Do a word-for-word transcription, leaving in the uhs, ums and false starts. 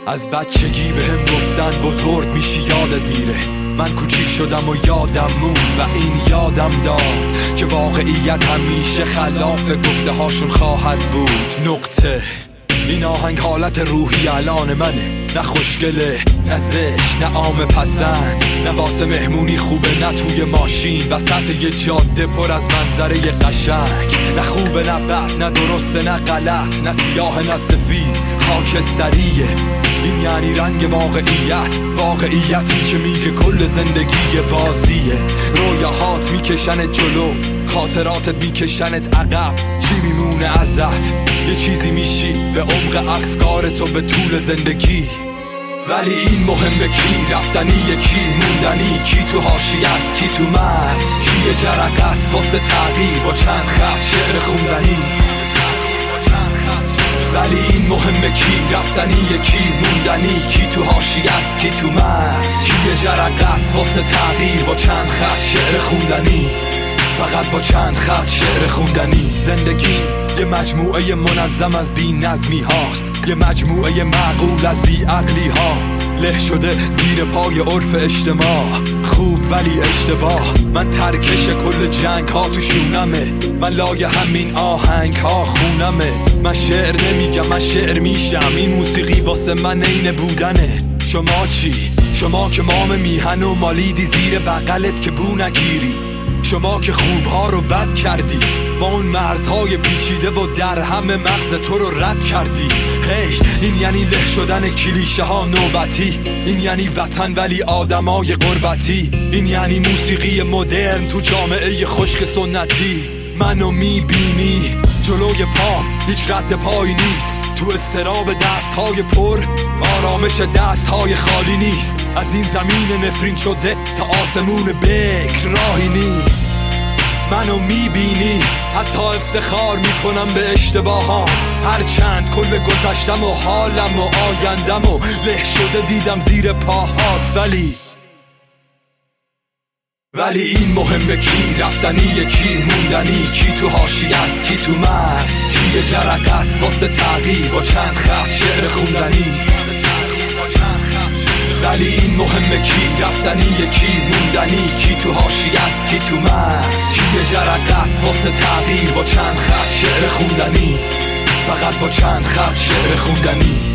از بچگی به هم گفتن بزرگ میشی یادت میره. من کوچیک شدم و یادم موند و این یادم داد که واقعیت همیشه خلاف گفته هاشون خواهد بود. نقطه. این آهنگ حالت روحی الان منه، نه خوشگله نه زشت نه عام پسند، نه واسه مهمونی خوبه نه توی ماشین وسط یه جاده پر از منظره قشنگ، نه خوبه نه بد نه درسته نه غلط، نه سیاه نه سفید خاکستریه. این یعنی رنگ واقعیت، واقعیتی که میگه کل زندگی بازیه. رویاهات میکشنت جلو، خاطراتت میکشنت عقب، چی میمونه ازت؟ یه چیزی میشی به عمق افکارت و به طول زندگی. ولی این مهمه کی رفتنی، کی موندنی، کی تو حاشیه است کی تو مرز، کی یه جرقه است واسه تغییر با چند خط شعر خوندنی. ولی این مهمه کی رفتنی، کی موندنی، کی تو حاشیه است کی تو مرز، کی یه جرقه است واسه تغییر با چند خط شعر خوندنی. فقط با چند خط شعر خوندنی. زندگی یه مجموعه منظم از بی نظمی هاست، یه مجموعه معقول از بی عقلی ها، له شده زیر پای عرف اجتماع. خوب ولی اشتباه. من ترکش کل جنگ ها تو شونمه، من لای همین آهنگ ها خونمه. من شعر نمیگم من شعر میشم، این موسیقی واسه من عین بودنه. شما چی؟ شما که مام میهن و مالیدی زیر بغلت که بو نگیری، شما که خوبها رو بد کردی، ما اون مرزهای پیچیده و در همه مغز تو رو رد کردی. هی hey, این یعنی له شدن کلیشه ها نوبتی، این یعنی وطن ولی آدمای غربتی، این یعنی موسیقی مدرن تو جامعه خشک سنتی. منو میبینی جلوی پا هیچ رد پایی نیست، تو استراب دست های پر آرامش دست های خالی نیست. از این زمین نفرین شده تا آسمون بکر راهی نیست. منو میبینی حتی افتخار میکنم به اشتباهام، هرچند کل گذشتم و حالم و آیندم و له شده دیدم زیر پاهات. ولی ولی این مهمه کی رفتنی، کی موندنی، کی تو حاشیه است کی تو مرز، کی یه جرقه است واسه تغییر با چند خط شعر خوندنی. ولی این مهمه کی رفتنی، کی موندنی، کی تو حاشیه است کی تو مرز، کی یه جرقه است واسه تغییر با چند خط شعر خوندنی. فقط با چند خط شعر خوندنی.